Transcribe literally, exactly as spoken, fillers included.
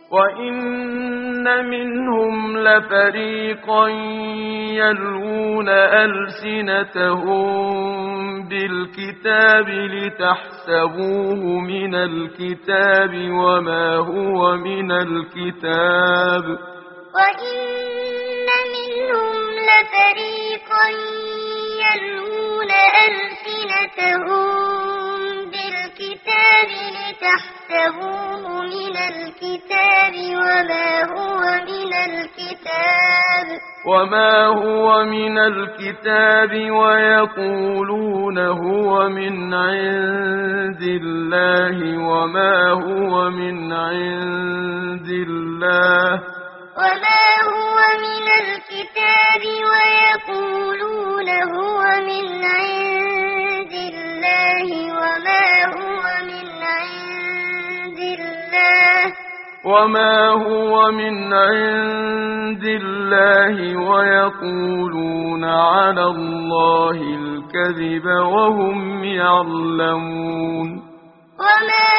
وإن منهم لفريقا يلوون ألسنتهم بالكتاب لتحسبوه من الكتاب وما هو من الكتاب وإن منهم لفريقا يلوون ألسنتهم بالكتاب لتحسبوه من الكتاب وما هو من الكتاب وما هو من الكتاب ويقولون هو من عند الله وما هو من عند الله وما هو من الكتاب ويقولون هو من عند الله وما هو من عند الله وما هو من عند الله ويقولون على الله الكذب وهم يعلمون وما